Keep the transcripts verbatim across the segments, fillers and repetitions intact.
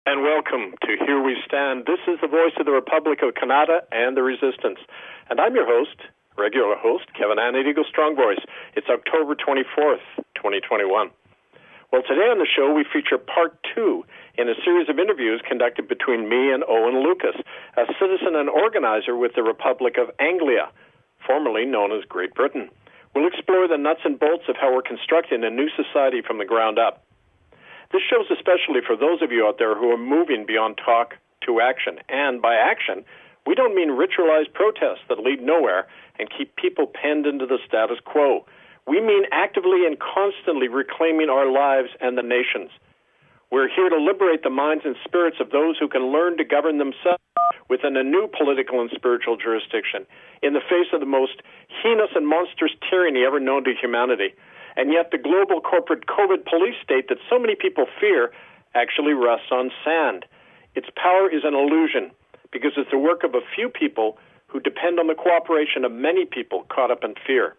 and welcome to Here We Stand. This is the voice of the Republic of Canada and the Resistance. And I'm your host, regular host, Kevin Annett, Eagle Strong Voice. It's October twenty-fourth, twenty twenty-one. Well, today on the show, we feature part two in a series of interviews conducted between me and Owen Lucas, a citizen and organizer with the Republic of Anglia, formerly known as Great Britain. We'll explore the nuts and bolts of how we're constructing a new society from the ground up. This show's especially for those of you out there who are moving beyond talk to action. And by action, we don't mean ritualized protests that lead nowhere and keep people penned into the status quo. We mean actively and constantly reclaiming our lives and the nation's. We're here to liberate the minds and spirits of those who can learn to govern themselves within a new political and spiritual jurisdiction in the face of the most heinous and monstrous tyranny ever known to humanity. And yet the global corporate COVID police state that so many people fear actually rests on sand. Its power is an illusion because it's the work of a few people who depend on the cooperation of many people caught up in fear.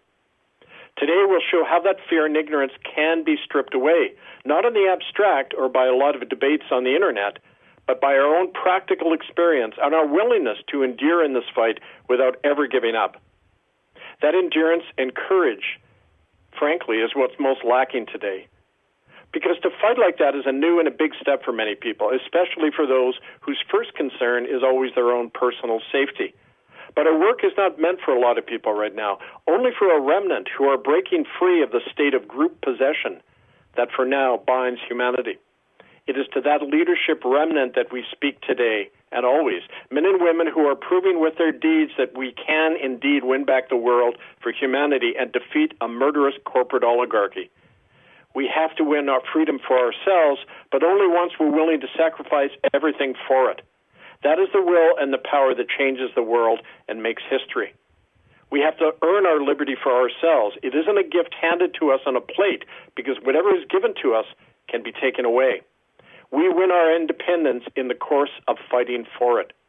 Today we'll show how that fear and ignorance can be stripped away, not in the abstract or by a lot of debates on the internet, but by our own practical experience and our willingness to endure in this fight without ever giving up. That endurance and courage, frankly, is what's most lacking today. Because to fight like that is a new and a big step for many people, especially for those whose first concern is always their own personal safety. But our work is not meant for a lot of people right now, only for a remnant who are breaking free of the state of group possession that for now binds humanity. It is to that leadership remnant that we speak today and always, men and women who are proving with their deeds that we can indeed win back the world for humanity and defeat a murderous corporate oligarchy. We have to win our freedom for ourselves, but only once we're willing to sacrifice everything for it. That is the will and the power that changes the world and makes history. We have to earn our liberty for ourselves. It isn't a gift handed to us on a plate, because whatever is given to us can be taken away. We win our independence in the course of fighting for it.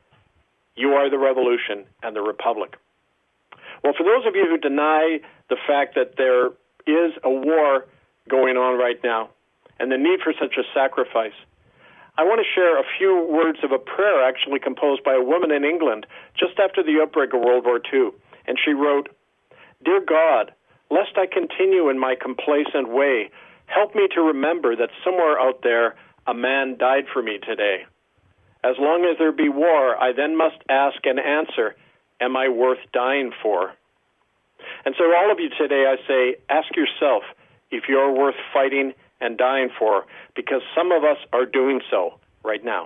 You are the revolution and the republic. Well, for those of you who deny the fact that there is a war going on right now and the need for such a sacrifice, I want to share a few words of a prayer actually composed by a woman in England just after the outbreak of World War Two. And she wrote, "Dear God, lest I continue in my complacent way, help me to remember that somewhere out there a man died for me today. As long as there be war, I then must ask and answer, am I worth dying for?" And so all of you today, I say, ask yourself if you're worth fighting and dying for, because some of us are doing so right now.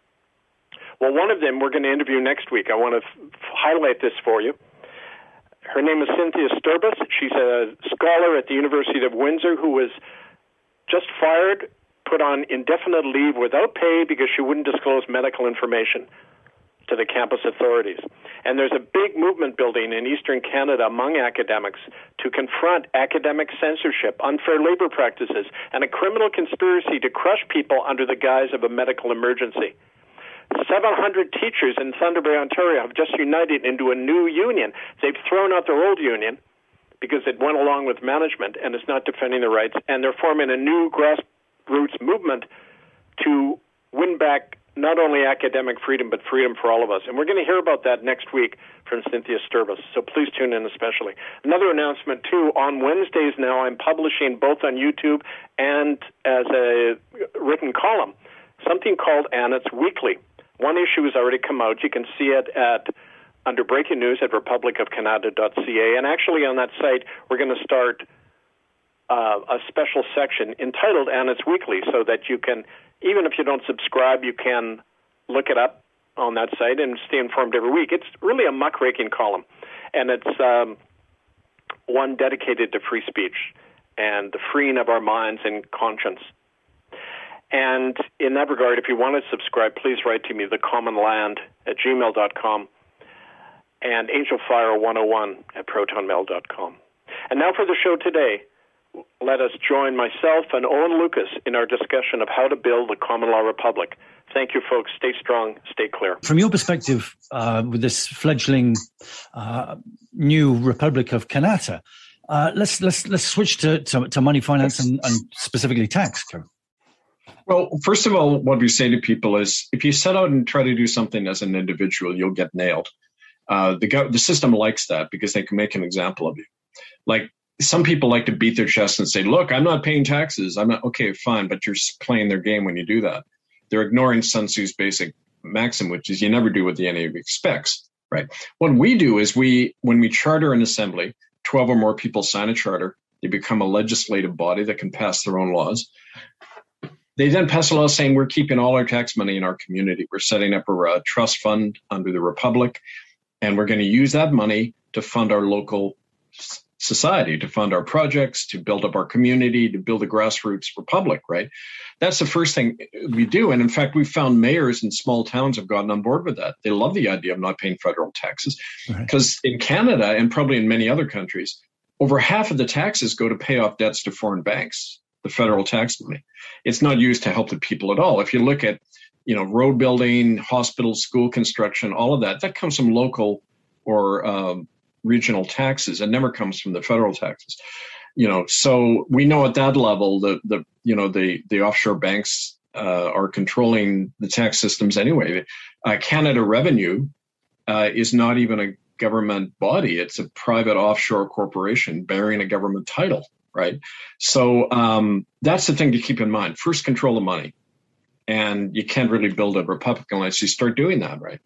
Well, one of them we're going to interview next week. I want to f- highlight this for you. Her name is Cynthia Sturbus. She's a scholar at the University of Windsor who was just fired, put on indefinite leave without pay because she wouldn't disclose medical information to the campus authorities. And there's a big movement building in Eastern Canada among academics to confront academic censorship, unfair labor practices, and a criminal conspiracy to crush people under the guise of a medical emergency. seven hundred teachers in Thunder Bay, Ontario have just united into a new union. They've thrown out their old union because it went along with management and is not defending their rights, and they're forming a new grassroots movement to win back not only academic freedom, but freedom for all of us. And we're going to hear about that next week from Cynthia Sturbus, so please tune in especially. Another announcement, too, on Wednesdays now, I'm publishing both on YouTube and as a written column, something called Annett's Weekly. One issue has already come out. You can see it at under breaking news at republic of canada dot c a. And actually on that site, we're going to start uh, a special section entitled Annett's Weekly so that you can, even if you don't subscribe, you can look it up on that site and stay informed every week. It's really a muckraking column, and it's um, one dedicated to free speech and the freeing of our minds and conscience. And in that regard, if you want to subscribe, please write to me, thecommonland at gmail dot com and angelfire one oh one at protonmail dot com. And now for the show today. Let us join myself and Owen Lucas in our discussion of how to build a common law republic. Thank you, folks. Stay strong, stay clear. From your perspective, uh, with this fledgling uh, new Republic of Canada, uh, let's let's let's switch to, to, to money, finance, and, and specifically tax, Kevin. Well, first of all, what we say to people is if you set out and try to do something as an individual, you'll get nailed. Uh, the, go- the system likes that because they can make an example of you. Like some people like to beat their chest and say, look, I'm not paying taxes. I'm not, okay, fine, but you're playing their game when you do that. They're ignoring Sun Tzu's basic maxim, which is you never do what the enemy expects, right? What we do is we, when we charter an assembly, twelve or more people sign a charter, they become a legislative body that can pass their own laws. They then pass a law saying we're keeping all our tax money in our community. We're setting up a, a trust fund under the Republic, and we're going to use that money to fund our local society, to fund our projects, to build up our community, to build a grassroots republic, right? That's the first thing we do. And in fact, we've found mayors in small towns have gotten on board with that. They love the idea of not paying federal taxes because right. in Canada and probably in many other countries, over half of the taxes go to pay off debts to foreign banks, the federal tax money. It's not used to help the people at all. If you look at, you know, road building, hospitals, school construction, all of that, that comes from local or um, regional taxes. It never comes from the federal taxes. You know, so we know at that level that the you know the the offshore banks uh, are controlling the tax systems anyway. Uh, Canada Revenue uh, is not even a government body; it's a private offshore corporation bearing a government title, right? So um, that's the thing to keep in mind. First, control the money, and you can't really build a republic unless you start doing that, right?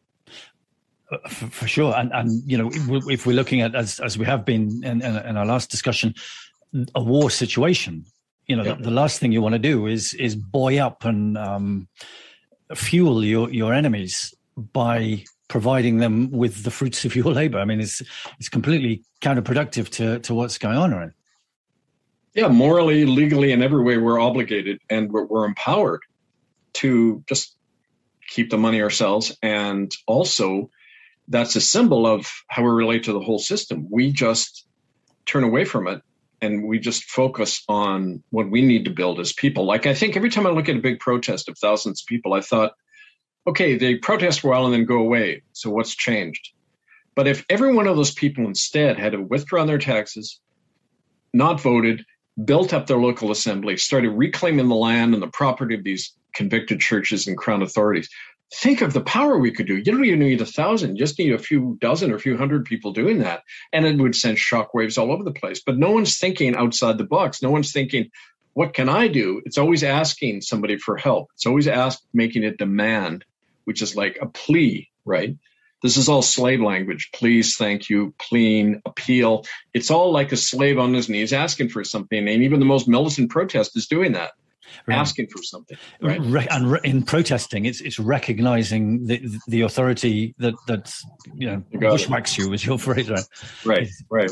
For, for sure. And, and, you know, if, if we're looking at, as as we have been in, in, in our last discussion, a war situation, you know, yeah. the, the last thing you want to do is is buoy up and um, fuel your, your enemies by providing them with the fruits of your labor. I mean, it's it's completely counterproductive to, to what's going on, right? Yeah, morally, legally, in every way, we're obligated and we're, we're empowered to just keep the money ourselves. And also, that's a symbol of how we relate to the whole system. We just turn away from it and we just focus on what we need to build as people. Like, I think every time I look at a big protest of thousands of people, I thought, okay, they protest for a while and then go away. So what's changed? But if every one of those people instead had withdrawn their taxes, not voted, built up their local assembly, started reclaiming the land and the property of these convicted churches and crown authorities, think of the power we could do. You don't even need a thousand, you just need a few dozen or a few hundred people doing that. And it would send shockwaves all over the place. But no one's thinking outside the box. No one's thinking, what can I do? It's always asking somebody for help. It's always ask, making it demand, which is like a plea, right? This is all slave language. Please, thank you, plead, appeal. It's all like a slave on his knees asking for something. And even the most militant protest is doing that. Right. Asking for something, right? Re- and re- in protesting, it's it's recognizing the the authority that that you know you bushwhacks you, is your phrase, right? Right, right.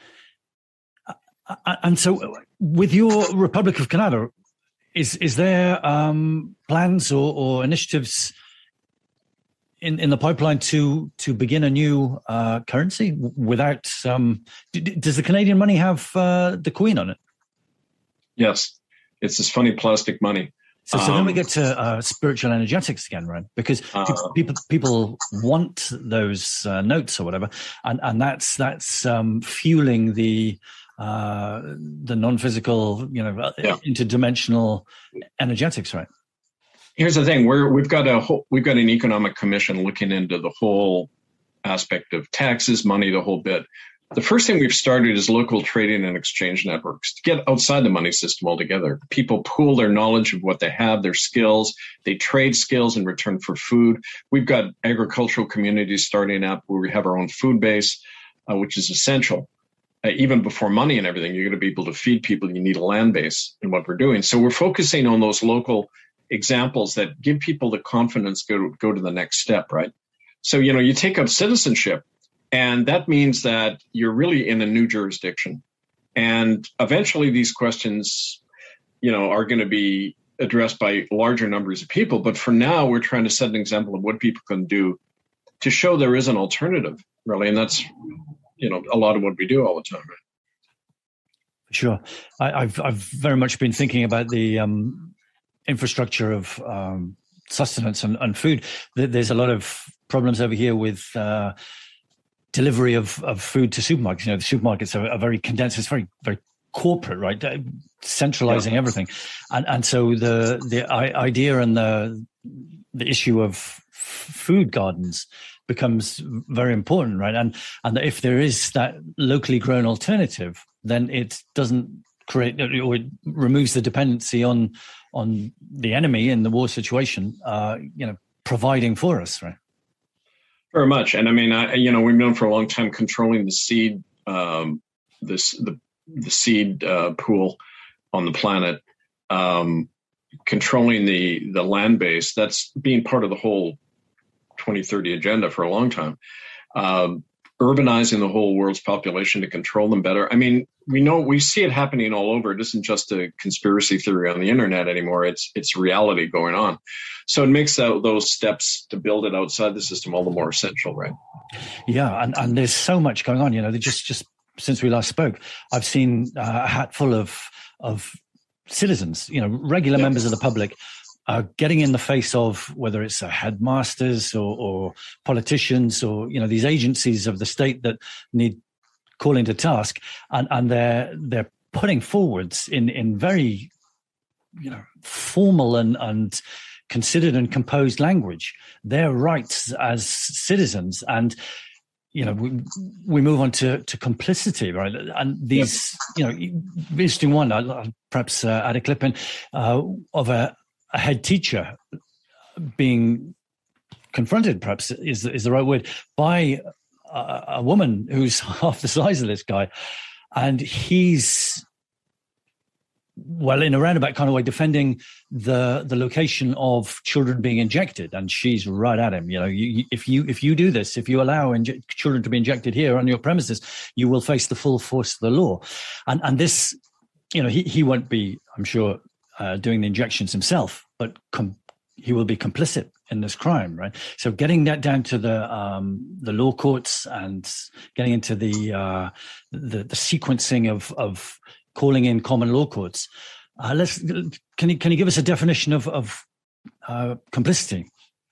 Uh, and so, with your Republic of Canada, is is there um, plans or, or initiatives in, in the pipeline to to begin a new uh, currency without? Um, d- does the Canadian money have uh, the Queen on it? Yes. It's this funny plastic money. So, so um, then we get to uh, spiritual energetics again, right? Because uh, people people want those uh, notes or whatever, and, and that's that's um, fueling the uh, the non-physical, you know, yeah. interdimensional energetics, right? Here's the thing: we're we've got a whole, we've got an economic commission looking into the whole aspect of taxes, money, the whole bit. The first thing we've started is local trading and exchange networks to get outside the money system altogether. People pool their knowledge of what they have, their skills. They trade skills in return for food. We've got agricultural communities starting up where we have our own food base, uh, which is essential. Uh, even before money and everything, you're going to be able to feed people. You need a land base in what we're doing. So we're focusing on those local examples that give people the confidence to go, go to the next step, right? So, you know, you take up citizenship. And that means that you're really in a new jurisdiction. And eventually these questions, you know, are going to be addressed by larger numbers of people. But for now, we're trying to set an example of what people can do to show there is an alternative, really. And that's, you know, a lot of what we do all the time. Right? Sure. I, I've I've very much been thinking about the um, infrastructure of um, sustenance and, and food. There's a lot of problems over here with uh, delivery of, of food to supermarkets. You know, the supermarkets are, are very condensed. It's very, very corporate, right? Centralizing yeah. everything. And and so the the idea and the the issue of food gardens becomes very important, right? And and if there is that locally grown alternative, then it doesn't create, or it removes the dependency on on the enemy in the war situation, uh, you know, providing for us, right? Very much. And I mean, I, you know, we've known for a long time controlling the seed, um, this the the seed uh, pool on the planet, um, controlling the the land base. That's been part of the whole twenty thirty agenda for a long time. Um, urbanizing the whole world's population to control them better. I mean, we know, we see it happening all over. It isn't just a conspiracy theory on the internet anymore. It's it's reality going on. So it makes that, those steps to build it outside the system all the more essential, right? Yeah, and, and there's so much going on. You know, just just since we last spoke, I've seen a hatful of of citizens, you know, regular yeah. members of the public, Uh, getting in the face of whether it's uh, headmasters or, or politicians or, you know, these agencies of the state that need calling to task, and, and they're they're putting forwards in, in very, you know, formal and, and considered and composed language their rights as citizens. And, you know, we we move on to, to complicity, right? And these, yep. you know, interesting one, I'll perhaps uh, add a clip in uh, of a a head teacher being confronted, perhaps is is the right word, by a, a woman who's half the size of this guy. And he's, well, in a roundabout kind of way, defending the the location of children being injected. And she's right at him. You know, you, if you if you do this, if you allow inje- children to be injected here on your premises, you will face the full force of the law. And and this, you know, he, he won't be, I'm sure, Uh, doing the injections himself, but com- he will be complicit in this crime, right? So getting that down to the um, the law courts and getting into the uh, the, the sequencing of of calling in common law courts. Uh, let's can you can you give us a definition of of uh, complicity?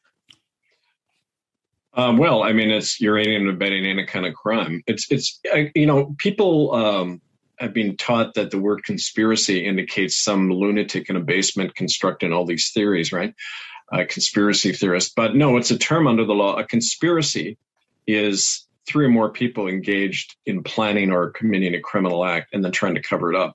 Uh, well, I mean, it's you're aiding and abetting any kind of crime. It's it's you know people. Um, I've been taught that the word conspiracy indicates some lunatic in a basement constructing all these theories, right? Uh, conspiracy theorist. But no, it's a term under the law. A conspiracy is three or more people engaged in planning or committing a criminal act and then trying to cover it up.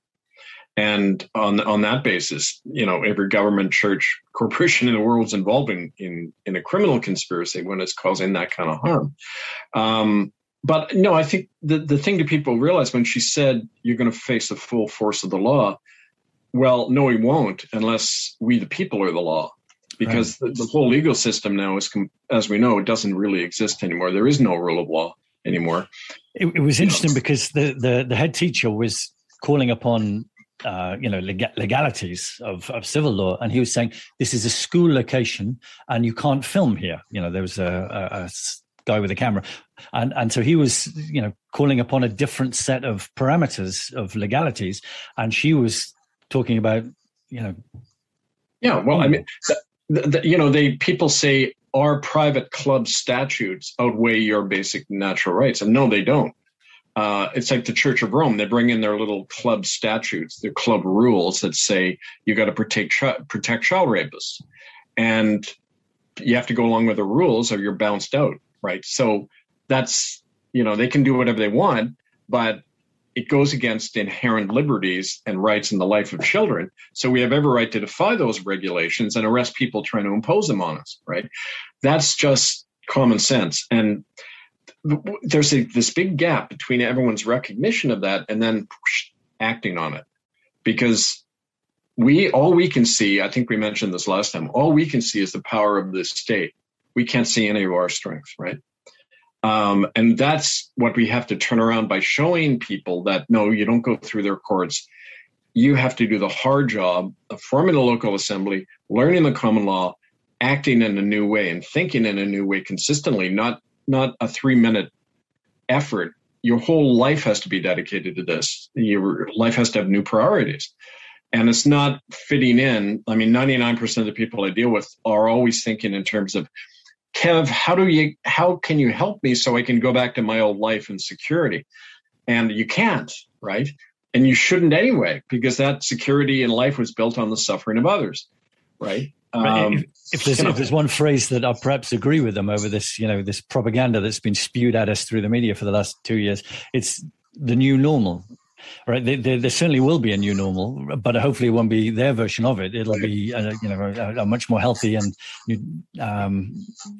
And on on that basis, you know, every government, church, corporation in the world is involved in, in, in a criminal conspiracy when it's causing that kind of harm. Um, But no, I think the, the thing that people realize when she said you're going to face the full force of the law, well, no, we won't unless we, the people, are the law. Because right. the, the whole legal system now is, as we know, it doesn't really exist anymore. There is no rule of law anymore. It, it was interesting you know. because the, the, the head teacher was calling upon, uh, you know, leg- legalities of, of civil law. And he was saying, this is a school location and you can't film here. You know, there was a, a, a guy with a camera. And and so he was, you know, calling upon a different set of parameters of legalities. And she was talking about, you know. Yeah, well, I mean, the, the, you know, they people say our private club statutes outweigh your basic natural rights. And no, they don't. Uh, it's like the Church of Rome. They bring in their little club statutes, their club rules that say you got to protect, protect child rapists. And you have to go along with the rules or you're bounced out. Right. So that's, you know, they can do whatever they want, but it goes against inherent liberties and rights in the life of children. So we have every right to defy those regulations and arrest people trying to impose them on us. Right. That's just common sense. And there's a, this big gap between everyone's recognition of that and then whoosh, acting on it, because we all we can see, I think we mentioned this last time, all we can see is the power of the state. We can't see any of our strengths, right? Um, and that's what we have to turn around by showing people that, no, you don't go through their courts. You have to do the hard job of forming a local assembly, learning the common law, acting in a new way and thinking in a new way consistently, not not a three-minute effort. Your whole life has to be dedicated to this. Your life has to have new priorities. And it's not fitting in. I mean, ninety-nine percent of the people I deal with are always thinking in terms of, Kev, how do you, how can you help me so I can go back to my old life and security? And you can't, right? And you shouldn't anyway, because that security in life was built on the suffering of others, right? Um, if, if, there's, if there's one phrase that I perhaps agree with them over this, you know, this propaganda that's been spewed at us through the media for the last two years, it's the new normal, right? There, there, there certainly will be a new normal, but hopefully it won't be their version of it. It'll be, a, you know, a, a much more healthy and um,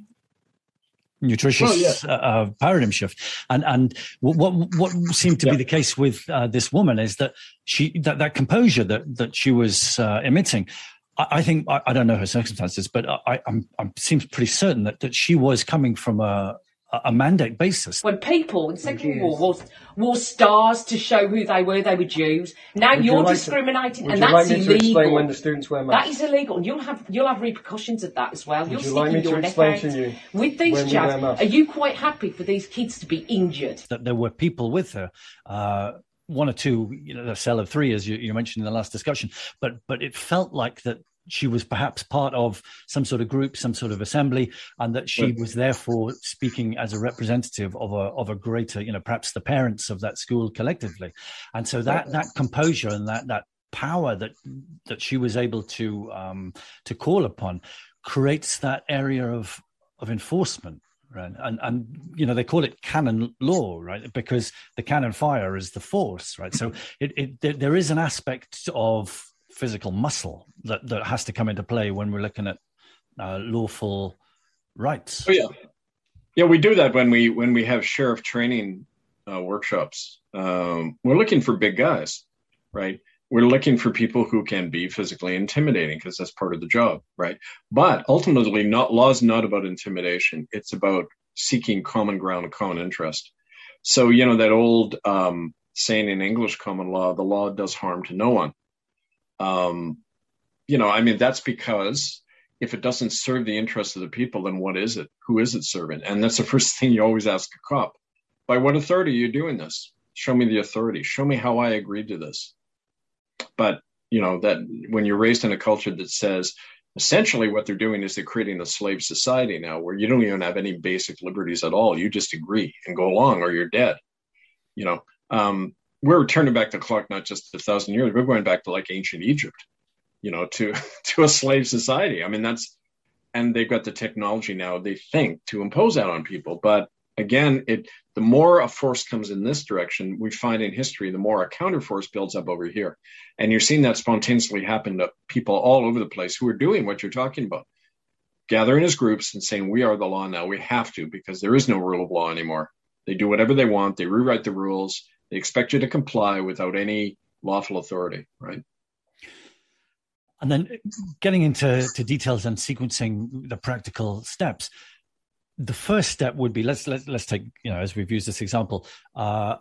nutritious well, yeah. uh, paradigm shift. And and what what seemed to yeah. be the case with uh, this woman is that she that, that composure that that she was uh, emitting. I, I think I, I don't know her circumstances, but I I'm, I'm seems pretty certain that that she was coming from a a mandate basis. When people in the Second World War wore, wore stars to show who they were, they were Jews. Now would you're you like discriminating, to, and that's like illegal. To explain when the students wear masks? That is illegal, and you'll have you'll have repercussions of that as well. Would You're you like me your to explain to you. you With these jabs, are you quite happy for these kids to be injured? That there were people with her. Uh, one or two, you know, the cell of three, as you, you mentioned in the last discussion, but but it felt like that she was perhaps part of some sort of group, some sort of assembly, and that she was therefore speaking as a representative of a of a greater, you know, perhaps the parents of that school collectively. And so that that composure and that that power that that she was able to um, to call upon creates that area of of enforcement. Right. And, and, you know, they call it canon law, right? Because the cannon fire is the force, right? So it, it there, there is an aspect of physical muscle that, that has to come into play when we're looking at uh, lawful rights. Oh, yeah. Yeah, we do that when we when we have sheriff training uh, workshops. Um, we're looking for big guys, right? We're looking for people who can be physically intimidating because that's part of the job, right? But ultimately, not law is not about intimidation. It's about seeking common ground, common interest. So, you know, that old um, saying in English common law, the law does harm to no one. Um, you know, I mean, that's because if it doesn't serve the interests of the people, then what is it? Who is it serving? And that's the first thing you always ask a cop. By what authority are you doing this? Show me the authority. Show me how I agreed to this. But, you know, that when you're raised in a culture that says essentially what they're doing is they're creating a slave society now where you don't even have any basic liberties at all. You just agree and go along or you're dead. You know, um, we're turning back the clock, not just a thousand years. We're going back to like ancient Egypt, you know, to, to a slave society. I mean, that's, and they've got the technology now, they think, to impose that on people. But again, it, the more a force comes in this direction, we find in history, the more a counterforce builds up over here. And you're seeing that spontaneously happen to people all over the place who are doing what you're talking about, gathering as groups and saying, we are the law now. We have to, because there is no rule of law anymore. They do whatever they want. They rewrite the rules. They expect you to comply without any lawful authority, right? And then getting into to details and sequencing the practical steps, the first step would be, let's let's, let's take, you know, as we've used this example, uh,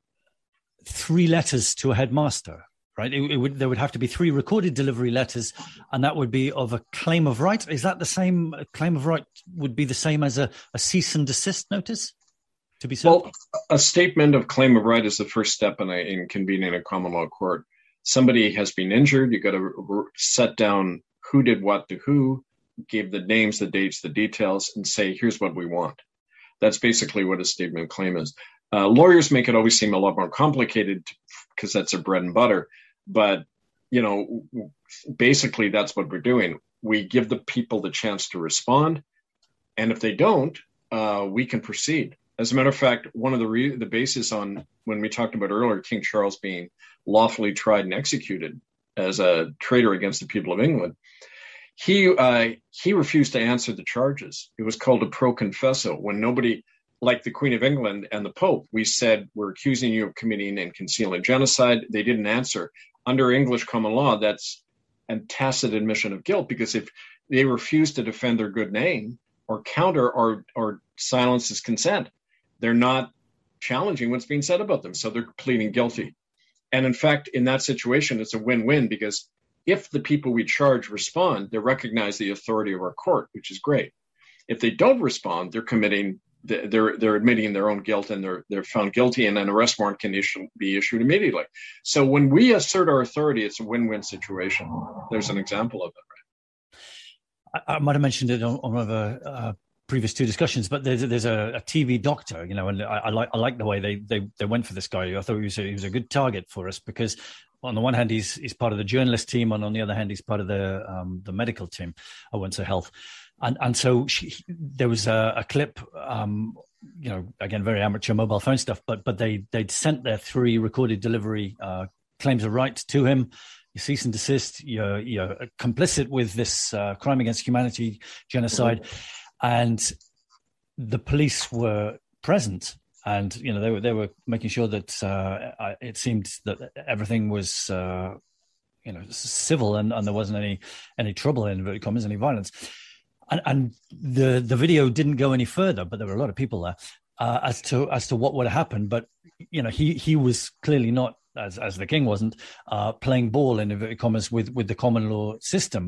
three letters to a headmaster, right? It, it would, there would have to be three recorded delivery letters, and that would be of a claim of right. Is that the same? A claim of right would be the same as a, a cease and desist notice? To be well, a statement of claim of right is the first step in, a, in convening a common law court. Somebody has been injured. You got to set down who did what to who, give the names, the dates, the details, and say, here's what we want. That's basically what a statement of claim is. Uh, lawyers make it always seem a lot more complicated because that's their bread and butter. But, you know, basically that's what we're doing. We give the people the chance to respond. And if they don't, uh, we can proceed. As a matter of fact, one of the re- the basis on when we talked about earlier, King Charles being lawfully tried and executed as a traitor against the people of England, he uh, he refused to answer the charges. It was called a pro confesso. When nobody, like the Queen of England and the Pope, we said, we're accusing you of committing and concealing genocide. They didn't answer. Under English common law, that's a tacit admission of guilt, because if they refuse to defend their good name or counter or or silence is consent, they're not challenging what's being said about them. So they're pleading guilty. And in fact, in that situation, it's a win-win, because if the people we charge respond, they recognize the authority of our court, which is great. If they don't respond, they're committing, they're they're admitting their own guilt, and they're they're found guilty, and an arrest warrant can issue, be issued immediately. So when we assert our authority, it's a win-win situation. There's an example of it. Right? I, I might have mentioned it on, on one of the uh, previous two discussions, but there's there's a, a T V doctor, you know, and I, I like I like the way they they they went for this guy. I thought he was a, he was a good target for us because on the one hand he's he's part of the journalist team, and on the other hand he's part of the um, the medical team. I won't say health, and and so she, there was a, a clip. Um, you know, again, very amateur mobile phone stuff, but but they they'd sent their three recorded delivery uh, claims of rights to him. You cease and desist. You're you're complicit with this uh, crime against humanity, genocide. Mm-hmm. And the police were present, and you know they were they were making sure that uh, it seemed that everything was uh, you know civil, and, and there wasn't any any trouble in inverted commas, any violence. And, and the the video didn't go any further, but there were a lot of people there uh, as to as to what would have happened. But you know he he was clearly not, as as the king wasn't, uh, playing ball in inverted commas with with the common law system.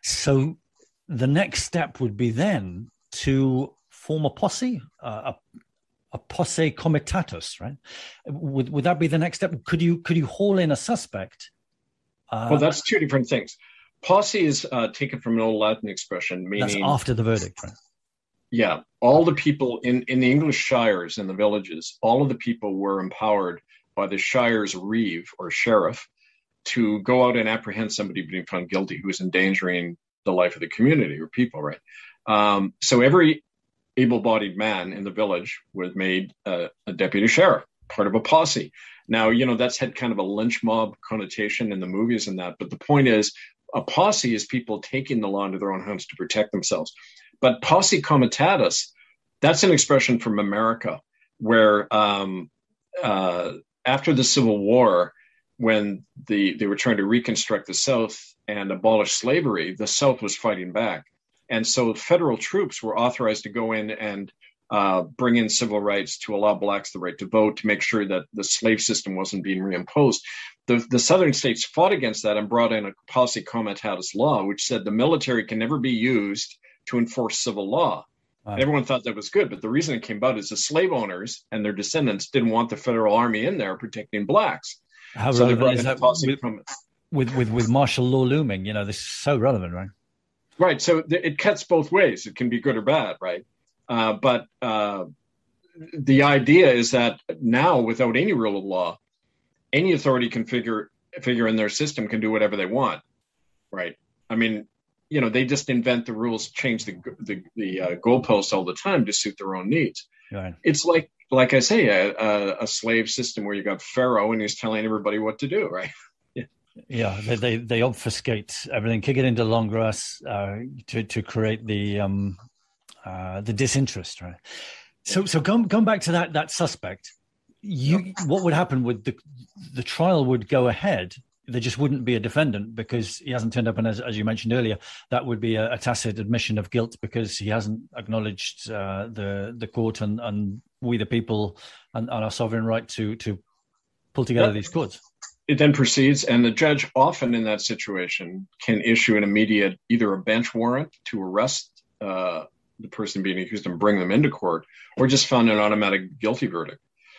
So the next step would be then to form a posse, uh, a, a posse comitatus, right? Would would that be the next step? Could you could you haul in a suspect? Uh, well, that's two different things. Posse is uh, taken from an old Latin expression, meaning that's after the verdict, right? Yeah, all the people in in the English shires and the villages, all of the people were empowered by the shire's reeve or sheriff to go out and apprehend somebody being found guilty who was endangering the life of the community or people, right? Um, so every able-bodied man in the village was made uh, a deputy sheriff, part of a posse. Now, you know, that's had kind of a lynch mob connotation in the movies and that, but the point is, a posse is people taking the law into their own hands to protect themselves. But posse comitatus, that's an expression from America, where um, uh, after the Civil War, when the they were trying to reconstruct the South and abolish slavery, the South was fighting back. And so federal troops were authorized to go in and uh, bring in civil rights to allow blacks the right to vote, to make sure that the slave system wasn't being reimposed. The, the southern states fought against that and brought in a posse comitatus law, which said the military can never be used to enforce civil law. Wow. Everyone thought that was good, but the reason it came about is the slave owners and their descendants didn't want the federal army in there protecting blacks. How so relevant is that with, with, with, with martial law looming? You know, this is so relevant, right? Right. So th- it cuts both ways. It can be good or bad, right? Uh, but uh, the idea is that now, without any rule of law, any authority can figure figure in their system can do whatever they want, right? I mean, you know, they just invent the rules, change the the, the uh, goalposts all the time to suit their own needs. Right. It's like, like I say, a, a, a slave system where you got Pharaoh and he's telling everybody what to do, right? Yeah, yeah. They, they they obfuscate everything, kick it into long grass uh, to to create the um uh, the disinterest, right? So so going going back to that that suspect, you what would happen with the the trial would go ahead. There just wouldn't be a defendant because he hasn't turned up, and as, as you mentioned earlier, that would be a, a tacit admission of guilt because he hasn't acknowledged uh, the the court and, and we the people and, and our sovereign right to to pull together yep. these courts. It then proceeds, and the judge often in that situation can issue an immediate either a bench warrant to arrest uh, the person being accused and bring them into court, or just found an automatic guilty verdict,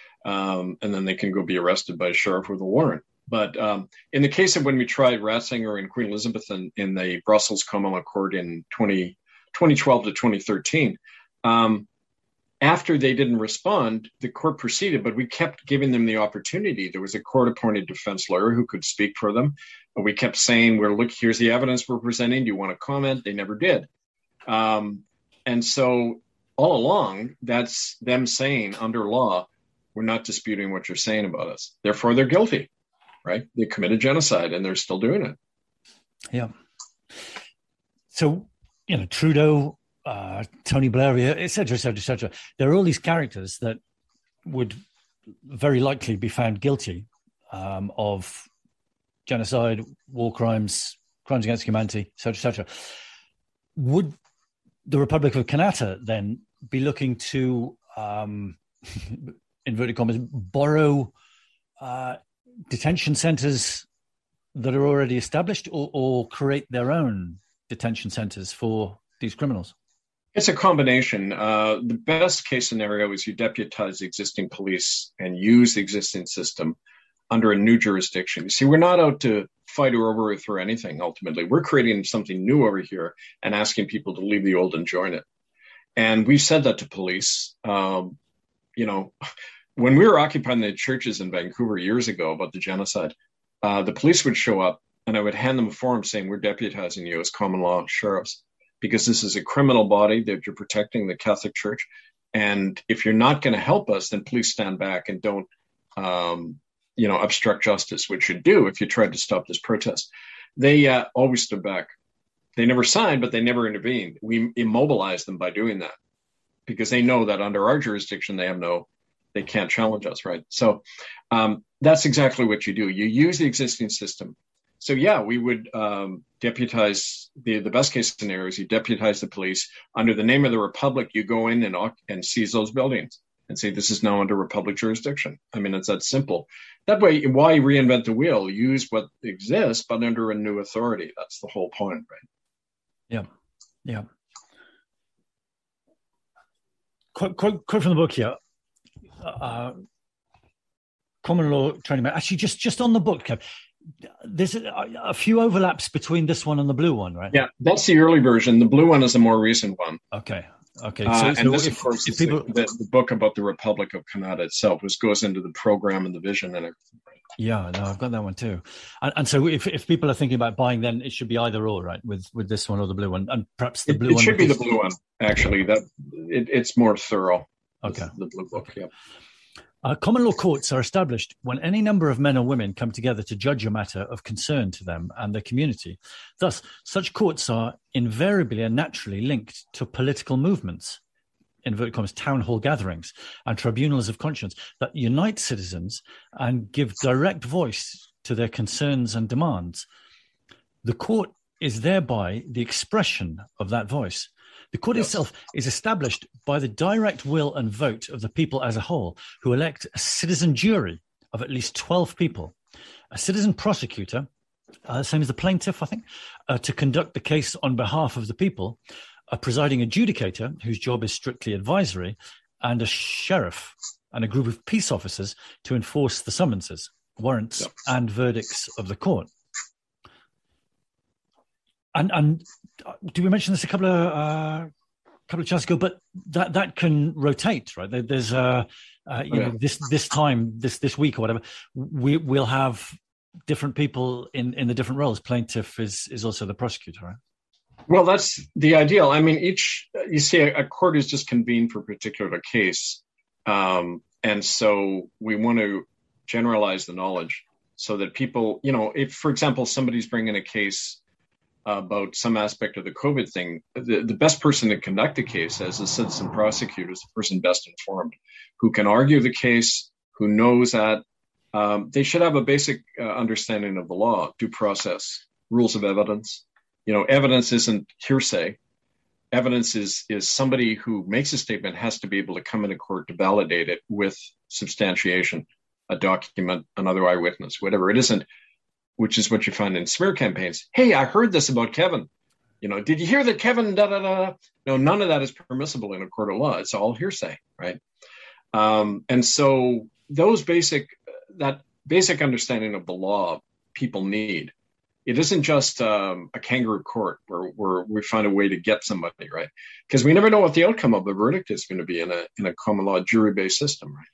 um, and then they can go be arrested by a sheriff with a warrant. But um, in the case of when we tried Ratzinger and Queen Elizabeth in, in the Brussels Common Law Court in twenty twelve to twenty thirteen, um, after they didn't respond, the court proceeded, but we kept giving them the opportunity. There was a court-appointed defense lawyer who could speak for them. But we kept saying, "We're look, here's the evidence we're presenting. Do you want to comment?" They never did. Um, and so all along, that's them saying under law, we're not disputing what you're saying about us. Therefore, they're guilty. Right? They committed genocide and they're still doing it. Yeah. So, you know, Trudeau, uh, Tony Blair, et cetera, et cetera, et cetera. There are all these characters that would very likely be found guilty um, of genocide, war crimes, crimes against humanity, et cetera, et cetera. Would the Republic of Canada then be looking to, um, inverted commas, borrow uh, detention centers that are already established or, or create their own detention centers for these criminals? It's a combination. Uh, the best case scenario is you deputize the existing police and use the existing system under a new jurisdiction. You see, we're not out to fight or overthrow anything, ultimately. We're creating something new over here and asking people to leave the old and join it. And we've said that to police. Um, you know, when we were occupying the churches in Vancouver years ago about the genocide, uh, the police would show up and I would hand them a form saying, we're deputizing you as common law sheriffs because this is a criminal body that you're protecting the Catholic Church. And if you're not going to help us, then please stand back and don't, um, you know, obstruct justice, which you do if you tried to stop this protest. They uh, always stood back. They never signed, but they never intervened. We immobilized them by doing that because they know that under our jurisdiction, they have no, they can't challenge us, right? So um, that's exactly what you do. You use the existing system. So yeah, we would um, deputize, the, the best case scenario is you deputize the police. Under the name of the Republic, you go in and, and seize those buildings and say, this is now under Republic jurisdiction. I mean, it's that simple. That way, why reinvent the wheel? Use what exists, but under a new authority. That's the whole point, right? Yeah, yeah. Quote, quote, quote from the book here. Uh, common law training. Actually, just, just on the book, Kev, there's a, a few overlaps between this one and the blue one, right? Yeah, that's the early version. The blue one is a more recent one. Okay. Okay. So, uh, so and this, if, of course, if is people... the, the, the book about the Republic of Canada itself, which goes into the program and the vision and everything. Yeah, no, I've got that one too. And, and so if, if people are thinking about buying, then it should be either or, right? With with this one or the blue one, and perhaps the it, blue it one. It should be this... the blue one, actually. That it, it's more thorough. Okay. The blue book, yeah. Uh, common law courts are established when any number of men or women come together to judge a matter of concern to them and their community. Thus, such courts are invariably and naturally linked to political movements, inverted commas, town hall gatherings and tribunals of conscience that unite citizens and give direct voice to their concerns and demands. The court is thereby the expression of that voice. The court yes. itself is established by the direct will and vote of the people as a whole, who elect a citizen jury of at least twelve people, a citizen prosecutor, uh, same as the plaintiff, I think, uh, to conduct the case on behalf of the people, a presiding adjudicator whose job is strictly advisory, and a sheriff and a group of peace officers to enforce the summonses, warrants, yes. and verdicts of the court. And, and do we mention this a couple of uh, couple of chances ago? But that, that can rotate, right? There, there's uh, uh, you oh, yeah. know this this time this this week or whatever, we we'll have different people in, in the different roles. Plaintiff is is also the prosecutor, right? Well, that's the ideal. I mean, each, you see, a, a court is just convened for a particular case. Um, and so we want to generalize the knowledge so that people, you know, if, for example, somebody's bringing a case about some aspect of the COVID thing, the, the best person to conduct the case as a citizen prosecutor is the person best informed, who can argue the case, who knows that. Um, they should have a basic uh, understanding of the law, due process, rules of evidence. You know, evidence isn't hearsay. Evidence is is somebody who makes a statement has to be able to come into court to validate it with substantiation, a document, another eyewitness, whatever. It isn't, which is what you find in smear campaigns. Hey, I heard this about Kevin. You know, did you hear that Kevin, da, da, da? No, none of that is permissible in a court of law. It's all hearsay, right? Um, and so those basic, that basic understanding of the law people need. It isn't just um, a kangaroo court where, where we find a way to get somebody, right? Because we never know what the outcome of the verdict is going to be in a in a common law jury-based system, right?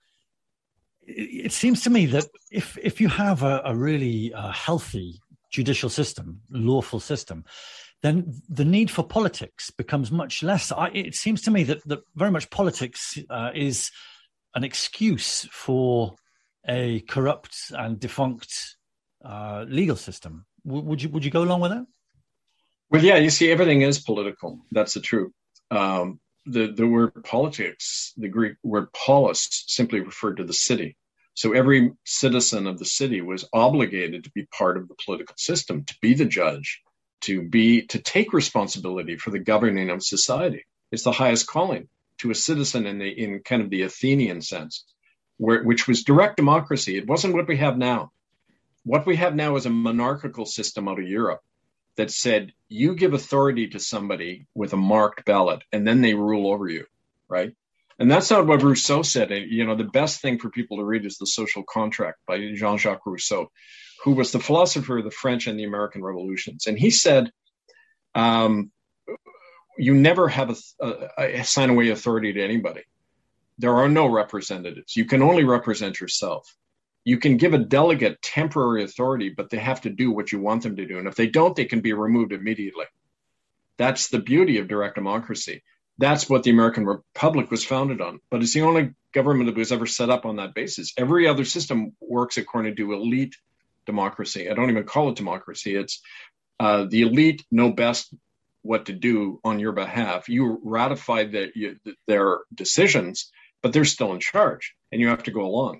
It seems to me that if if you have a, a really uh, healthy judicial system, lawful system, then the need for politics becomes much less. I, it seems to me that, that very much politics uh, is an excuse for a corrupt and defunct Uh, legal system. W- would you would you go along with that? Well, yeah. You see, everything is political. That's the truth. Um, the the word politics, the Greek word polis, simply referred to the city. So every citizen of the city was obligated to be part of the political system, to be the judge, to be to take responsibility for the governing of society. It's the highest calling to a citizen in the in kind of the Athenian sense, where which was direct democracy. It wasn't what we have now. What we have now is a monarchical system out of Europe that said you give authority to somebody with a marked ballot and then they rule over you, right? And that's not what Rousseau said. You know, the best thing for people to read is The Social Contract by Jean-Jacques Rousseau, who was the philosopher of the French and the American revolutions. And he said, um, you never have a, a, a sign away authority to anybody. There are no representatives. You can only represent yourself. You can give a delegate temporary authority, but they have to do what you want them to do. And if they don't, they can be removed immediately. That's the beauty of direct democracy. That's what the American Republic was founded on. But it's the only government that was ever set up on that basis. Every other system works according to elite democracy. I don't even call it democracy. It's uh, the elite know best what to do on your behalf. You ratify the, you, their decisions, but they're still in charge, and you have to go along.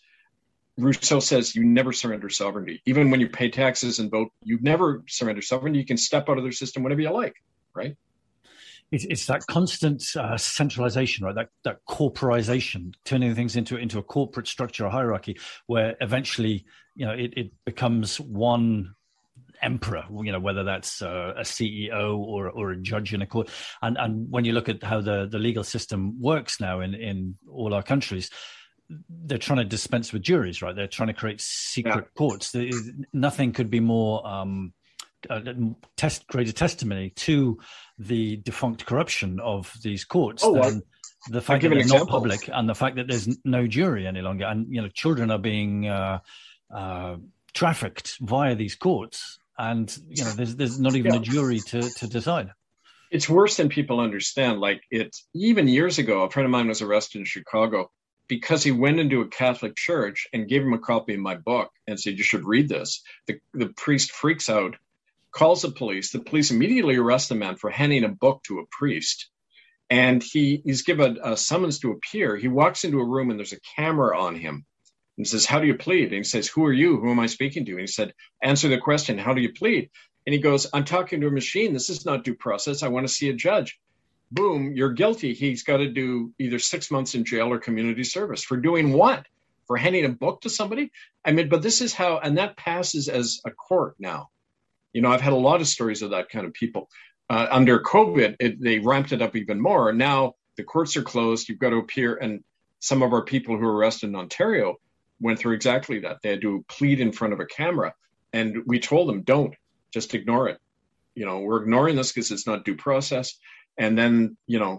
Rousseau says you never surrender sovereignty. Even when you pay taxes and vote, you never surrender sovereignty. You can step out of their system whenever you like, right? It's, it's that constant uh, centralization, right? That that corporization, turning things into into a corporate structure, a hierarchy, where eventually, you know, it, it becomes one emperor. You know, whether that's uh, a C E O or or a judge in a court. And and when you look at how the the legal system works now in in all our countries, they're trying to dispense with juries, right? They're trying to create secret yeah. courts. There is, nothing could be more um, uh, test greater testimony to the defunct corruption of these courts oh, than well, the fact that they're not public and the fact that there's no jury any longer. And, you know, children are being uh, uh, trafficked via these courts, and, you know, there's there's not even yeah. a jury to, to decide. It's worse than people understand. Like, it's even years ago, a friend of mine was arrested in Chicago because he went into a Catholic church and gave him a copy of my book and said, you should read this. The, the priest freaks out, calls the police. The police immediately arrest the man for handing a book to a priest. And he, he's given a summons to appear. He walks into a room and there's a camera on him and says, how do you plead? And he says, who are you? Who am I speaking to? And he said, answer the question. How do you plead? And he goes, I'm talking to a machine. This is not due process. I want to see a judge. Boom, you're guilty. He's got to do either six months in jail or community service. For doing what? For handing a book to somebody? I mean, but this is how, and that passes as a court now. You know, I've had a lot of stories of that kind of people. Uh, under COVID, it, they ramped it up even more. Now the courts are closed. You've got to appear. And some of our people who were arrested in Ontario went through exactly that. They had to plead in front of a camera. And we told them, don't, just ignore it. You know, we're ignoring this because it's not due process. And then, you know,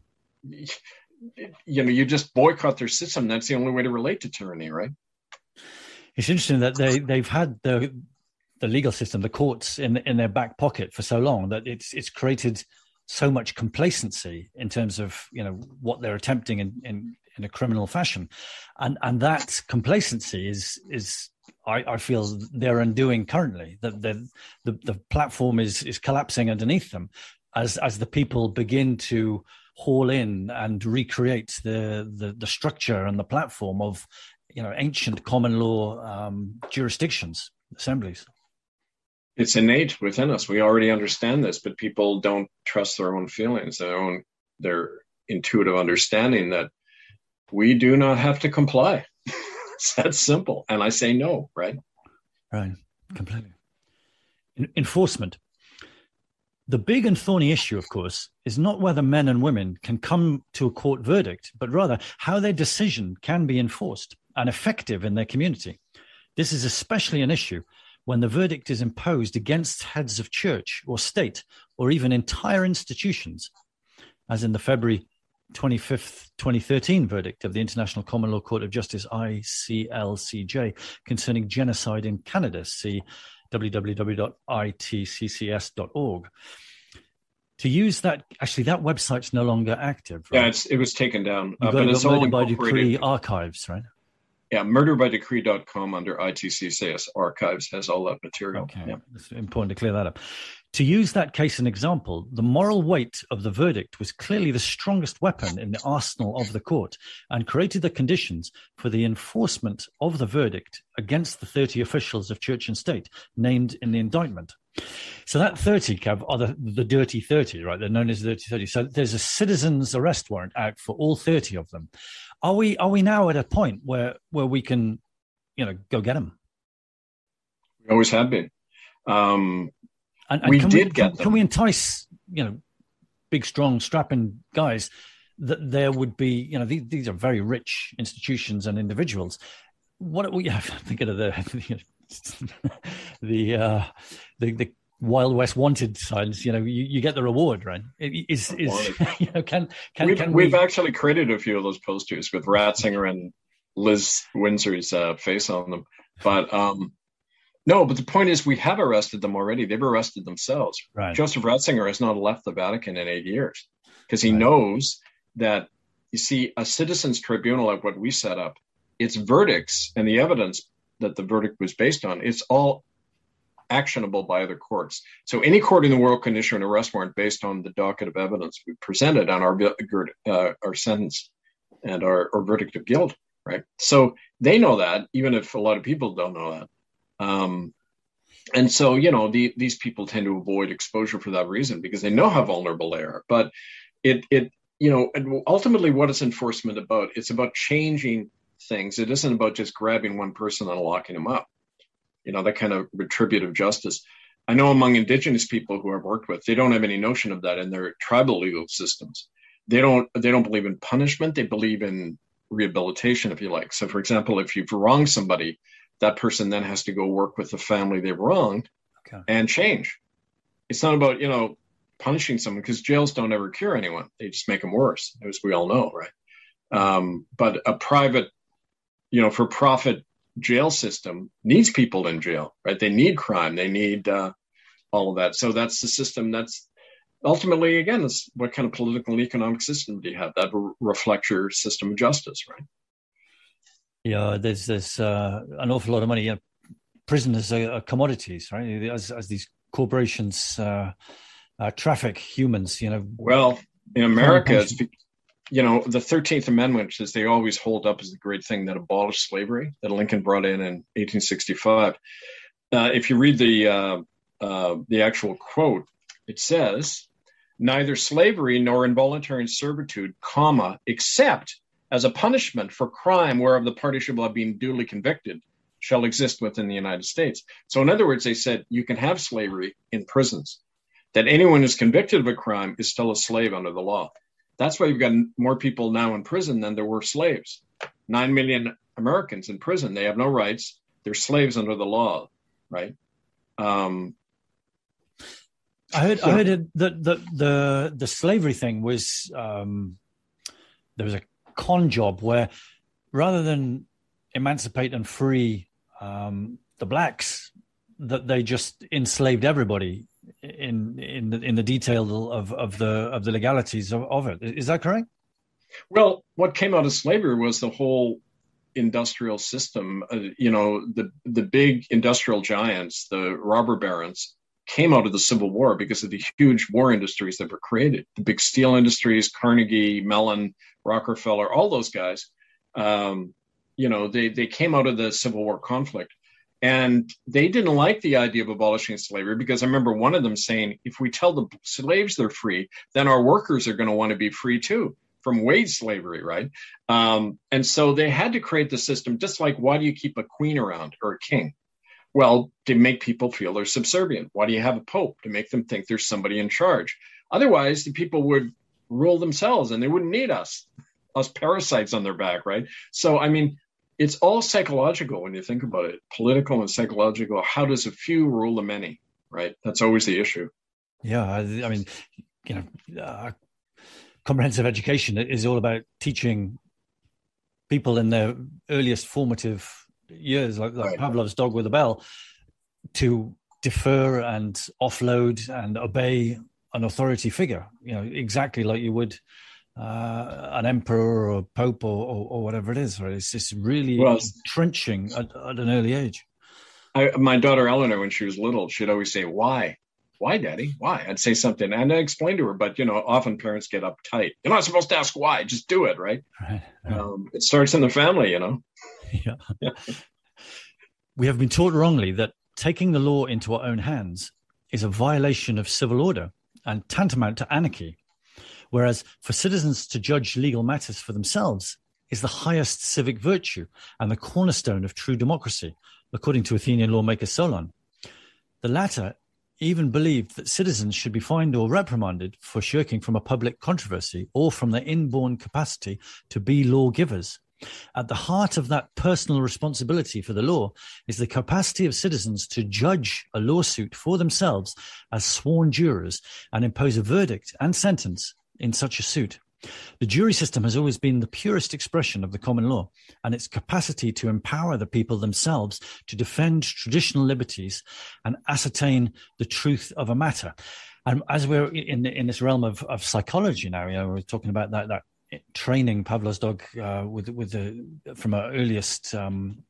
you know, you just boycott their system. That's the only way to relate to tyranny, right? It's interesting that they, they've had the the legal system, the courts in in their back pocket for so long that it's it's created so much complacency in terms of, you know, what they're attempting in, in, in a criminal fashion. And and that complacency is is I, I feel they're undoing currently. That the, the the platform is is collapsing underneath them as as the people begin to haul in and recreate the the, the structure and the platform of, you know, ancient common law um, jurisdictions, assemblies. It's innate within us. We already understand this, but people don't trust their own feelings, their own, their intuitive understanding that we do not have to comply. It's that simple. And I say no, right? Right, completely. En- enforcement. The big and thorny issue, of course, is not whether men and women can come to a court verdict, but rather how their decision can be enforced and effective in their community. This is especially an issue when the verdict is imposed against heads of church or state or even entire institutions, as in the February twenty-fifth, twenty thirteen verdict of the International Common Law Court of Justice, I C L C J, concerning genocide in Canada. See w w w dot i t c c s dot org. To use that, actually, that website's no longer active. Right? Yeah, it's, it was taken down. You've uh, got but to it's go all Murder by Decree incorporated. archives, right? Yeah, murder by decree dot com under I T C C S archives has all that material. Okay, yeah. It's important to clear that up. To use that case as an example, the moral weight of the verdict was clearly the strongest weapon in the arsenal of the court and created the conditions for the enforcement of the verdict against the thirty officials of church and state named in the indictment. So that thirty, Kev, are the, the dirty thirty, right? They're known as the dirty thirty. So there's a citizen's arrest warrant out for all thirty of them. Are we are we now at a point where where we can, you know, go get them? We always have been. Um, and, and we can did we, get can, them. Can we entice, you know, big, strong, strapping guys that there would be, you know, these, these are very rich institutions and individuals. What are we? I'm thinking of the the uh, the, the Wild West wanted signs, you know, you, you get the reward, right? Is is you know can can we've, can we've we... actually created a few of those posters with Ratzinger and Liz Windsor's uh, face on them, but um, no. But the point is, we have arrested them already. They've arrested themselves. Right. Joseph Ratzinger has not left the Vatican in eight years because he right. knows that. You see, a citizens' tribunal, like what we set up, its verdicts and the evidence that the verdict was based on, it's all actionable by other courts. So any court in the world can issue an arrest warrant based on the docket of evidence we presented on our uh, our sentence and our, our verdict of guilt, right? So they know that, even if a lot of people don't know that. Um, and so, you know, the, these people tend to avoid exposure for that reason because they know how vulnerable they are. But it it you know, ultimately what is enforcement about? It's about changing things. It isn't about just grabbing one person and locking them up. You know, that kind of retributive justice. I know among Indigenous people who I've worked with, they don't have any notion of that in their tribal legal systems. They don't, they don't believe in punishment. They believe in rehabilitation, if you like. So, for example, if you've wronged somebody, that person then has to go work with the family they've wronged okay. and change. It's not about, you know, punishing someone, because jails don't ever cure anyone. They just make them worse, as we all know, right? Um, but a private, you know, for-profit jail system needs people in jail, right? They need crime. They need uh, all of that. So that's the system. That's ultimately, again, it's what kind of political and economic system do you have? That re- reflects your system of justice, right? Yeah, there's there's uh, an awful lot of money. You know, prisoners are, are commodities, right? As as these corporations uh, uh, traffic humans, you know. Well, in America, it's, you know, the thirteenth Amendment says they always hold up as the great thing that abolished slavery that Lincoln brought in in eighteen sixty-five. Uh, if you read the uh, uh, the actual quote, it says, "Neither slavery nor involuntary servitude, comma, except as a punishment for crime whereof the party shall have been duly convicted, shall exist within the United States." So in other words, they said you can have slavery in prisons, that anyone who's convicted of a crime is still a slave under the law. That's why you've got more people now in prison than there were slaves. Nine million Americans in prison. They have no rights. They're slaves under the law, right? Um, I heard, so, I heard that the, the, the slavery thing was, um, there was a con job where rather than emancipate and free um, the blacks, that they just enslaved everybody in in the, in the detail of, of the of the legalities of, of it. Is that correct? Well, what came out of slavery was the whole industrial system. Uh, you know, the the big industrial giants, the robber barons, came out of the Civil War because of the huge war industries that were created. The big steel industries, Carnegie, Mellon, Rockefeller, all those guys, um, you know, they, they came out of the Civil War conflict. And they didn't like the idea of abolishing slavery because I remember one of them saying, if we tell the slaves they're free, then our workers are going to want to be free too, from wage slavery, right? Um, and so they had to create the system, just like, why do you keep a queen around or a king? Well, to make people feel they're subservient. Why do you have a pope? To make them think there's somebody in charge. Otherwise, the people would rule themselves and they wouldn't need us, us parasites on their back, right? So, I mean, it's all psychological when you think about it, political and psychological. How does a few rule the many, right? That's always the issue. Yeah, I, I mean, you know, uh, comprehensive education is all about teaching people in their earliest formative years, like, like right. Pavlov's dog with a bell, to defer and offload and obey an authority figure, you know, exactly like you would uh, an emperor or a pope or, or, or whatever it is, right? It's just really well, entrenching at, at an early age. I, my daughter Eleanor, when she was little, she'd always say, why? Why, Daddy? Why? I'd say something and I explained to her, but, you know, often parents get uptight. You're not supposed to ask why, just do it, right? right. Um, it starts in the family, you know? Yeah. We have been taught wrongly that taking the law into our own hands is a violation of civil order and tantamount to anarchy, whereas for citizens to judge legal matters for themselves is the highest civic virtue and the cornerstone of true democracy, according to Athenian lawmaker Solon. The latter even believed that citizens should be fined or reprimanded for shirking from a public controversy or from their inborn capacity to be lawgivers. At the heart of that personal responsibility for the law is the capacity of citizens to judge a lawsuit for themselves as sworn jurors and impose a verdict and sentence in such a suit. The jury system has always been the purest expression of the common law, and its capacity to empower the people themselves to defend traditional liberties and ascertain the truth of a matter. And as we're in in this realm of, of psychology now, you know, we're talking about that that training Pavlov's dog uh, with with the from our earliest um,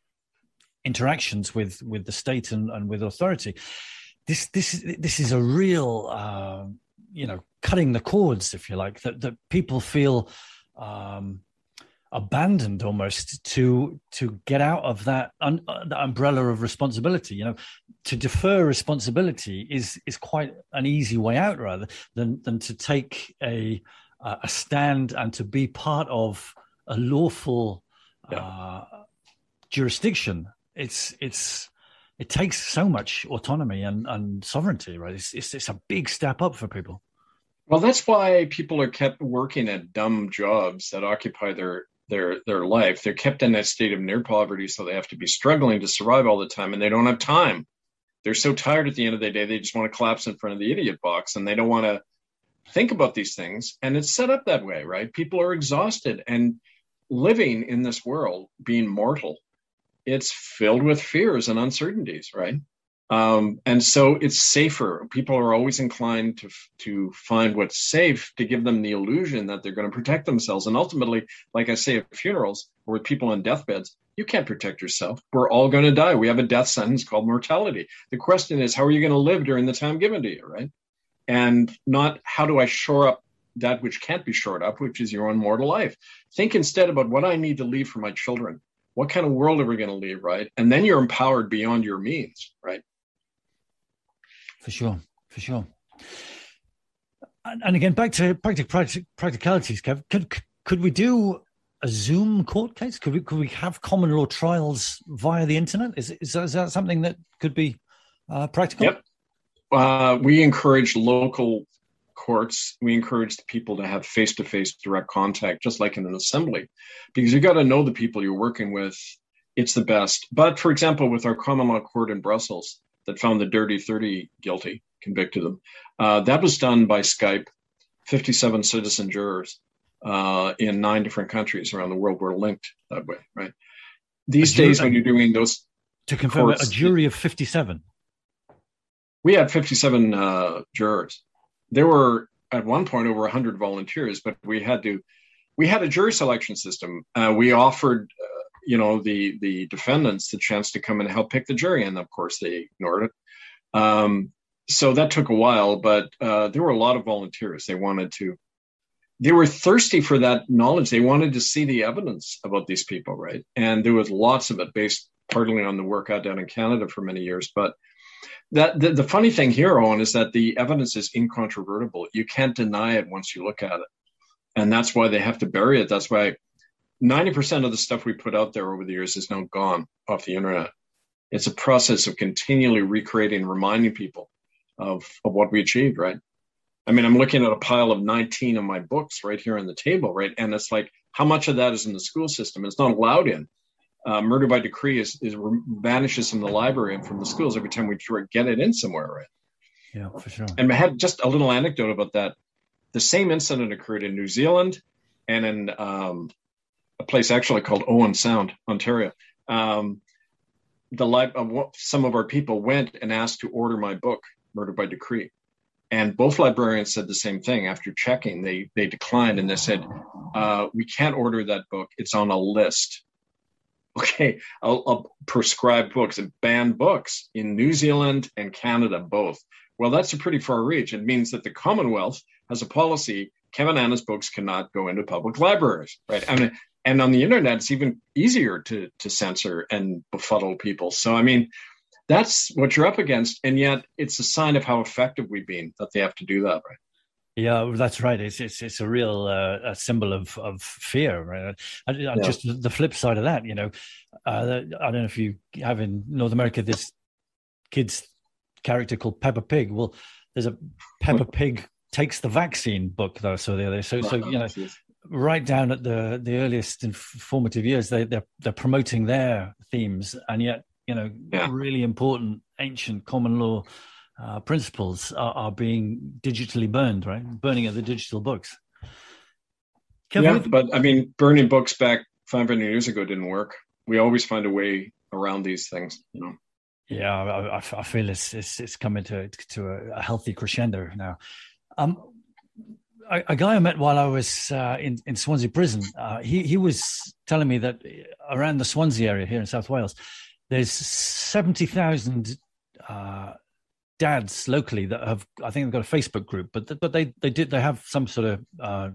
interactions with with the state and, and with authority. This this this is a real uh, you know cutting the cords, if you like, that that people feel um, abandoned almost to to get out of that, un, uh, that umbrella of responsibility. You know, to defer responsibility is is quite an easy way out, rather than than to take a a stand and to be part of a lawful yeah. uh, jurisdiction. It's it's it takes so much autonomy and, and sovereignty, right? It's, it's it's a big step up for people. Well, that's why people are kept working at dumb jobs that occupy their their their life. They're kept in that state of near poverty, so they have to be struggling to survive all the time, and they don't have time. They're so tired at the end of the day, they just want to collapse in front of the idiot box, and they don't want to think about these things. And it's set up that way, right? People are exhausted, and living in this world, being mortal, it's filled with fears and uncertainties, right? Um, and so it's safer. People are always inclined to to find what's safe, to give them the illusion that they're going to protect themselves. And ultimately, like I say at funerals or with people on deathbeds, you can't protect yourself. We're all going to die. We have a death sentence called mortality. The question is, how are you going to live during the time given to you, right? And not how do I shore up that which can't be shored up, which is your own mortal life. Think instead about what I need to leave for my children. What kind of world are we going to leave, right? And then you're empowered beyond your means, right? For sure, for sure. And, and again, back to practic, practic, practicalities, Kev. Could could we do a Zoom court case? Could we could we have common law trials via the internet? Is is that, is that something that could be uh, practical? Yep. Uh, we encourage local courts. We encourage the people to have face-to-face direct contact, just like in an assembly, because you got to know the people you're working with. It's the best. But for example, with our common law court in Brussels that found the Dirty thirty guilty, convicted them, uh, that was done by Skype. fifty-seven citizen jurors uh, in nine different countries around the world were linked that way, right? These jury, days, when you're doing those, to confirm, courts, a jury of fifty-seven. We had fifty-seven uh, jurors. There were at one point over one hundred volunteers, but we had to, we had a jury selection system. Uh, we offered, uh, you know, the the defendants the chance to come and help pick the jury, and of course they ignored it. Um, so that took a while, but uh, there were a lot of volunteers. They wanted to, they were thirsty for that knowledge. They wanted to see the evidence about these people, right? And there was lots of it based partly on the work I'd done in Canada for many years, but. That the, the funny thing here, Owen, is that the evidence is incontrovertible. You can't deny it once you look at it. And that's why they have to bury it. That's why ninety percent of the stuff we put out there over the years is now gone off the internet. It's a process of continually recreating, reminding people of, of what we achieved, right? I mean, I'm looking at a pile of nineteen of my books right here on the table, right? And it's like, how much of that is in the school system? It's not allowed in. Uh, murder by decree is, is vanishes from the library and from the schools every time we try to get it in somewhere, right? Yeah, for sure. And I had just a little anecdote about that. The same incident occurred in New Zealand and in um, a place actually called Owen Sound, Ontario. Um, the li- uh, some of our people went and asked to order my book, Murder by Decree. And both librarians said the same thing. After checking, they they declined and they said, uh, we can't order that book. It's on a list. Okay, I'll, I'll prescribe books and ban books in New Zealand and Canada both. Well, that's a pretty far reach. It means that the Commonwealth has a policy, Kevin Anna's books cannot go into public libraries, right? I mean, and on the internet, it's even easier to to censor and befuddle people. So, I mean, that's what you're up against. And yet it's a sign of how effective we've been that they have to do that, right? Yeah, that's right. It's it's it's a real uh, a symbol of of fear, right? And yeah. Just the flip side of that, you know, uh, I don't know if you have in North America this kid's character called Peppa Pig. Well, there's a Peppa Pig takes the vaccine book though, so there. So so you know, right down at the the earliest and formative years, they they're they're promoting their themes, and yet you know yeah. really important ancient common law uh, principles are, are being digitally burned, right? Burning of the digital books. Kevin, yeah, but I mean, burning books back five hundred years ago didn't work. We always find a way around these things, you know. Yeah, I, I feel it's, it's it's coming to to a, a healthy crescendo now. Um, a, a guy I met while I was uh, in in Swansea prison, uh, he he was telling me that around the Swansea area here in South Wales, there's seventy thousand uh, dads locally that have, I think they've got a Facebook group, but but they they did they have some sort of uh,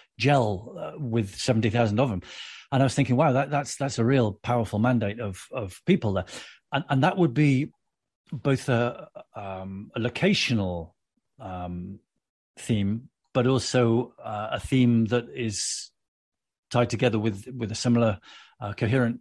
gel uh, with seventy thousand of them, and I was thinking, wow, that that's that's a real powerful mandate of of people there. And, and that would be both a, um, a locational um, theme, but also uh, a theme that is tied together with with a similar uh, coherent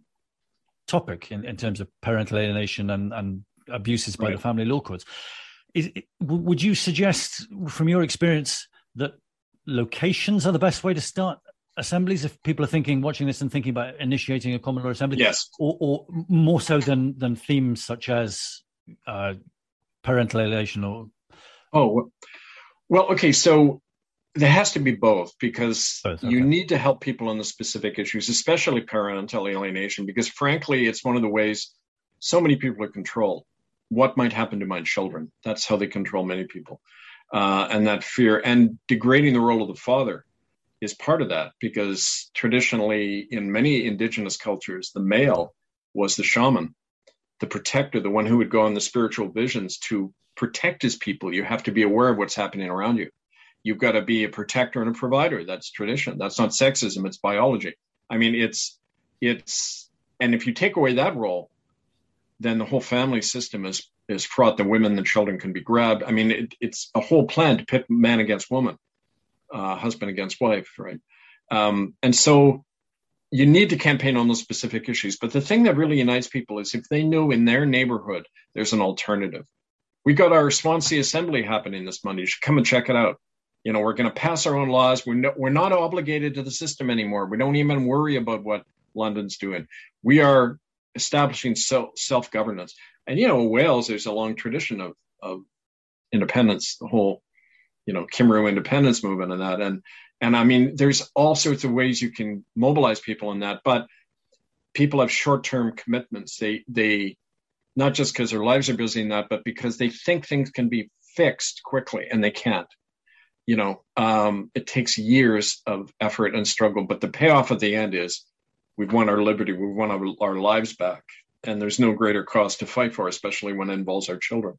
topic in, in terms of parental alienation and, and abuses by right. the family law courts. Is, would you suggest, from your experience, that locations are the best way to start assemblies if people are thinking, watching this and thinking about initiating a common law assembly? Yes. Or, or more so than, than themes such as uh, parental alienation or... Oh, well, okay. So there has to be both, because both, okay. you need to help people on the specific issues, especially parental alienation, because frankly, it's one of the ways so many people are controlled. What might happen to my children? That's how they control many people. Uh, and that fear and degrading the role of the father is part of that, because traditionally in many indigenous cultures, the male was the shaman, the protector, the one who would go on the spiritual visions to protect his people. You have to be aware of what's happening around you. You've got to be a protector and a provider. That's tradition. That's not sexism. It's biology. I mean, it's, it's, and if you take away that role, then the whole family system is, is fraught. The women and children can be grabbed. I mean, it, it's a whole plan to pit man against woman. Uh, husband against wife, right? Um, and so you need to campaign on those specific issues. But the thing that really unites people is if they know in their neighborhood there's an alternative. We got our Swansea Assembly happening this Monday. You should come and check it out. You know, we're going to pass our own laws. We're, no, we're not obligated to the system anymore. We don't even worry about what London's doing. We are establishing self, self-governance. And, you know, in Wales, there's a long tradition of, of independence, the whole you know, Cymru independence movement and that. And, and I mean, there's all sorts of ways you can mobilize people in that, but people have short-term commitments. They, they, not just because their lives are busy in that, but because they think things can be fixed quickly, and they can't. You know, um, it takes years of effort and struggle, but the payoff at the end is we've won our liberty. We've won our, our lives back, and there's no greater cause to fight for, especially when it involves our children.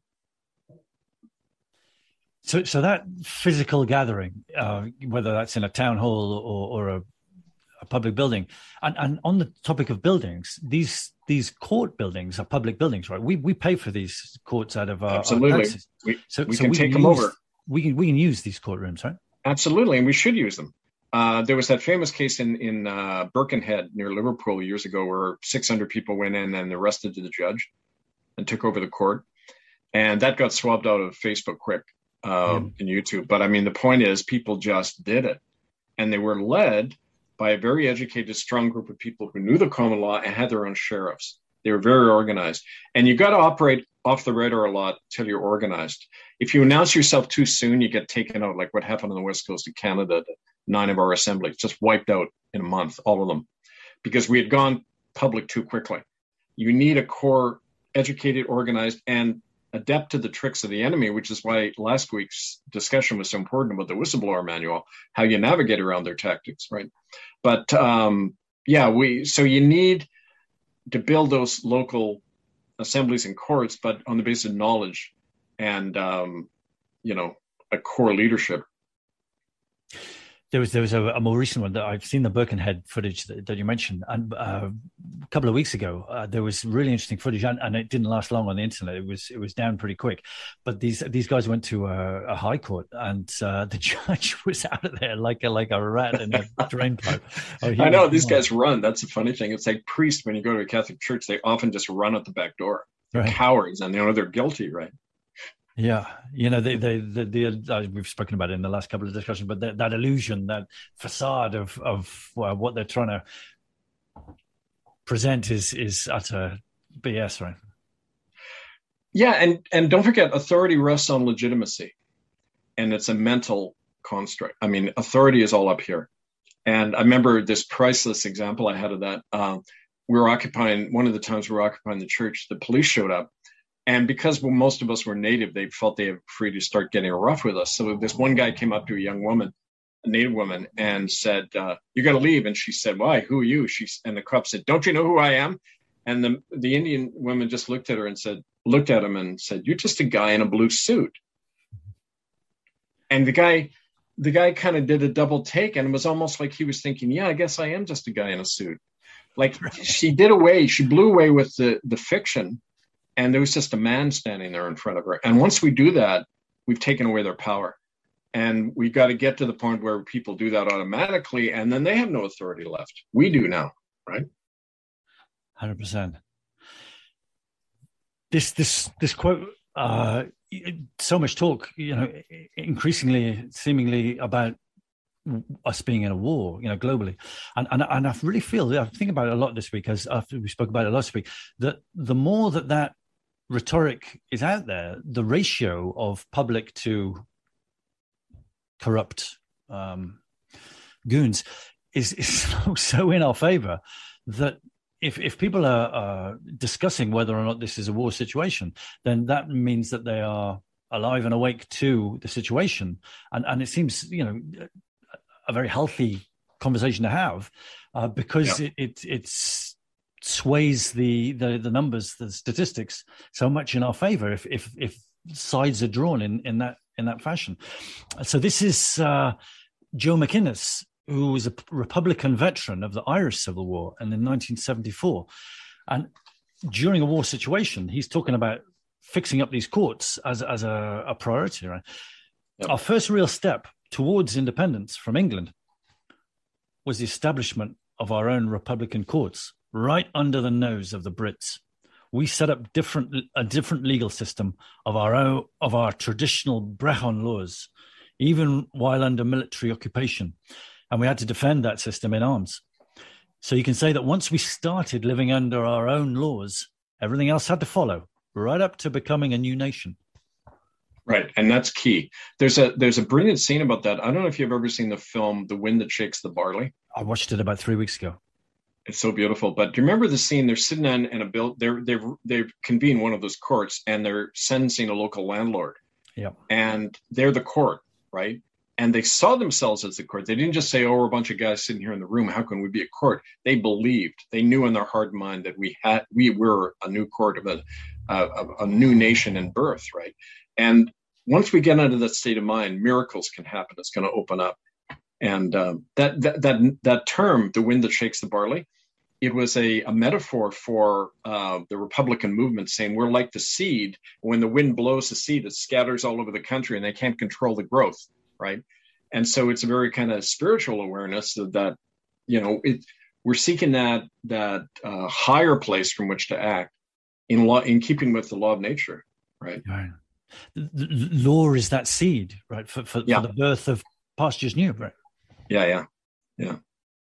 So, so that physical gathering, uh, whether that's in a town hall or, or a, a public building, and, and on the topic of buildings, these these court buildings are public buildings, right? We we pay for these courts out of our, absolutely. our taxes. We, so, we so can we take can them use, over. We can we can use these courtrooms, right? Absolutely, and we should use them. Uh, there was that famous case in in uh, Birkenhead near Liverpool years ago, where six hundred people went in and arrested the judge and took over the court, and that got swabbed out of Facebook quick. Um, yeah. In YouTube. But I mean, the point is people just did it, and they were led by a very educated, strong group of people who knew the common law and had their own sheriffs. They were very organized, and you got to operate off the radar a lot till you're organized. If you announce yourself too soon, you get taken out, like what happened on the West Coast of Canada. Nine of our assemblies just wiped out in a month, all of them, because we had gone public too quickly. You need a core, educated, organized, and adept to the tricks of the enemy, which is why last week's discussion was so important about the whistleblower manual, how you navigate around their tactics, right? But um, yeah, we so you need to build those local assemblies and courts, but on the basis of knowledge and, um, you know, a core leadership. There was there was a, a more recent one that I've seen, the Birkenhead footage that, that you mentioned, and uh, a couple of weeks ago uh, there was really interesting footage, and, and it didn't last long on the internet. It was it was down pretty quick. But these these guys went to a, a high court, and uh, the judge was out of there like a like a rat in a drain pipe. Oh, I know these guys run. That's the funny thing. It's like priests when you go to a Catholic church, they often just run out the back door. They're right. Cowards, and they know they're guilty, right? Yeah, you know, the the the, the uh, we've spoken about it in the last couple of discussions, but that, that illusion, that facade of of well, what they're trying to present is is utter B S, right? Yeah, and and don't forget, authority rests on legitimacy, and it's a mental construct. I mean, authority is all up here. And I remember this priceless example I had of that. Um, we were occupying one of the times we were occupying the church. The police showed up. And because most of us were native, they felt they were free to start getting rough with us. So this one guy came up to a young woman, a native woman, and said, uh, "You got to leave." And she said, "Why? Who are you?" She and the cop said, "Don't you know who I am?" And the the Indian woman just looked at her and said, looked at him and said, "You're just a guy in a blue suit." And the guy, the guy kind of did a double take, and it was almost like he was thinking, "Yeah, I guess I am just a guy in a suit." Like she did away, she blew away with the the fiction. And there was just a man standing there in front of her. And once we do that, we've taken away their power. And we've got to get to the point where people do that automatically, and then they have no authority left. We do now, right? one hundred percent. This this this quote, uh, so much talk, you know, increasingly, seemingly about us being in a war, you know, globally. And and, and I really feel, I think about it a lot this week, as after we spoke about it last week, that the more that that rhetoric is out there, the ratio of public to corrupt um, goons is, is so, so in our favor that if if people are uh, discussing whether or not this is a war situation, then that means that they are alive and awake to the situation. And, and it seems, you know, a very healthy conversation to have uh, because yeah. it, it it's sways the, the the numbers, the statistics so much in our favor if if if sides are drawn in in that in that fashion. So this is uh, Joe McInnes, who was a Republican veteran of the Irish Civil War, and in nineteen seventy-four, and during a war situation, he's talking about fixing up these courts as as a, a priority. Right, yep. Our first real step towards independence from England was the establishment of our own Republican courts, right under the nose of the Brits. We set up different a different legal system of our own, of our traditional Brehon laws, even while under military occupation, and we had to defend that system in arms. So you can say that once we started living under our own laws, everything else had to follow, right up to becoming a new nation. Right, and that's key. There's a there's a brilliant scene about that. I don't know if you've ever seen the film The Wind That Shakes the Barley. I watched it about three weeks ago. It's so beautiful. But do you remember the scene? They're sitting in, in a bill. They're they've they've convened one of those courts, and they're sentencing a local landlord. Yeah, and they're the court, right? And they saw themselves as the court. They didn't just say, "Oh, we're a bunch of guys sitting here in the room. How can we be a court?" They believed. They knew in their heart and mind that we had we were a new court of a a, a new nation in birth, right? And once we get into that state of mind, miracles can happen. It's going to open up. And um, that, that that that term, "the wind that shakes the barley," it was a, a metaphor for uh, the Republican movement, saying we're like the seed. When the wind blows the seed, it scatters all over the country, and they can't control the growth, right? And so it's a very kind of spiritual awareness of that, you know, it, we're seeking that that uh, higher place from which to act in law, in keeping with the law of nature, right? Right. The, the law is that seed, right, for for, yeah. for the birth of pastures new, right? Yeah, yeah, yeah.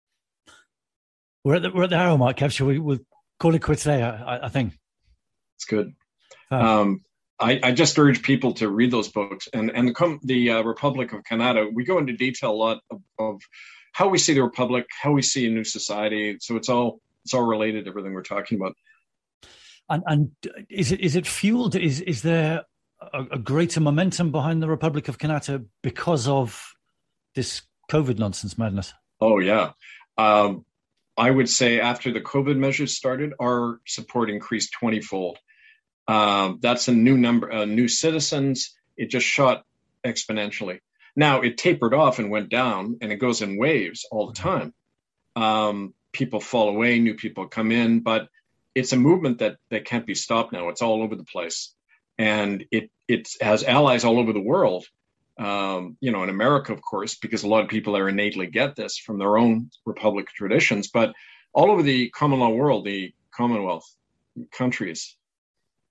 We're at the we're at the hour mark, Kev. Shall we we'll call it quits there? I, I think it's good. Uh, um, I, I just urge people to read those books, and and the the uh, Republic of Canada. We go into detail a lot of, of how we see the Republic, how we see a new society. So it's all it's all related to everything we're talking about. And and is it is it fueled? Is is there a, a greater momentum behind the Republic of Canada because of this COVID nonsense madness? Oh yeah. Um, I would say after the COVID measures started, our support increased twenty-fold. Um, that's a new number, uh, new citizens. It just shot exponentially. Now it tapered off and went down, and it goes in waves all the time. Um, people fall away, new people come in, but it's a movement that, that can't be stopped now. It's all over the place. And it, it has allies all over the world. Um, you know, in America, of course, because a lot of people are innately get this from their own Republic traditions, but all over the common law world, the Commonwealth countries,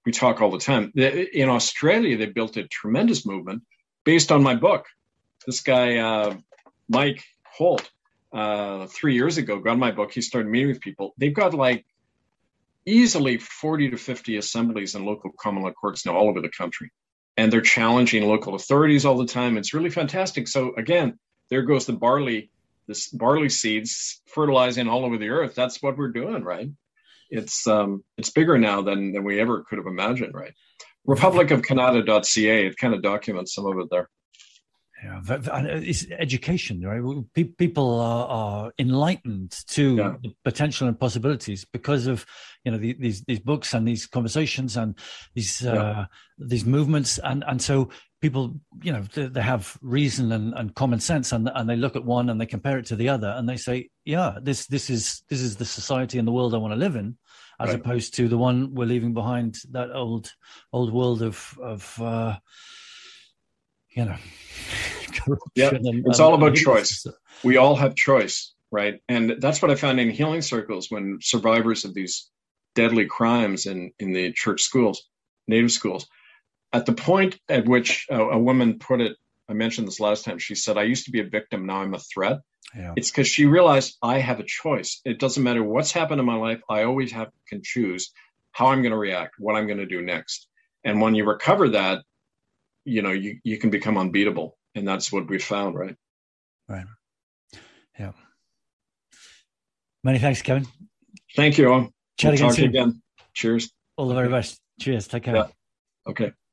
we talk all the time. In Australia, they built a tremendous movement based on my book. This guy, uh, Mike Holt, uh, three years ago, got my book. He started meeting with people. They've got like easily forty to fifty assemblies and local common law courts now all over the country. And they're challenging local authorities all the time. It's really fantastic. So again, there goes the barley, this barley seeds fertilizing all over the earth. That's what we're doing, right? It's um, it's bigger now than, than we ever could have imagined, right? republic of canada dot c a, it kind of documents some of it there. Yeah, it's education, right? People are, are enlightened to yeah. the potential and possibilities because of, you know, the, these these books and these conversations and these uh, yeah. these movements, and and so people, you know, they, they have reason and, and common sense, and and they look at one and they compare it to the other, and they say, yeah, this this is this is the society and the world I want to live in, as right. opposed to the one we're leaving behind, that old old world of of. Uh, you know, yeah, and, it's all about choice. We all have choice, right? And that's what I found in healing circles when survivors of these deadly crimes in, in the church schools, native schools, at the point at which a, a woman put it, I mentioned this last time, she said, I used to be a victim, now I'm a threat. Yeah. It's because she realized I have a choice. It doesn't matter what's happened in my life. I always have can choose how I'm going to react, what I'm going to do next. And when you recover that, you know, you, you can become unbeatable. And that's what we found, right? Right. Yeah. Many thanks, Kevin. Thank you. Chat we'll again talk soon. again. Cheers. All the very best. Cheers. Take care. Yeah. Okay.